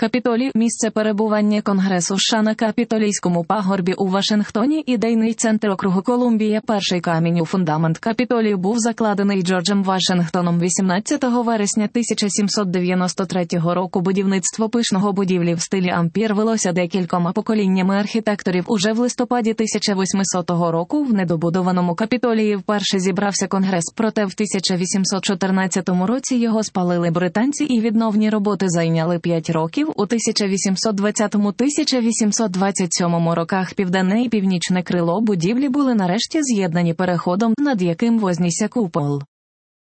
Капітолій – місце перебування Конгресу США на Капітолійському пагорбі у Вашингтоні, ідейний центр округу Колумбія. Перший камінь у фундамент Капітолію був закладений Джорджем Вашингтоном 18 вересня 1793 року. Будівництво пишного будівлі в стилі ампір велося декількома поколіннями архітекторів. Уже в листопаді 1800 року в недобудованому Капітолії вперше зібрався Конгрес, проте в 1814 році його спалили британці і відновні роботи зайняли 5 років. У 1820-1827 роках південне і північне крило будівлі були нарешті з'єднані переходом, над яким вознісся купол.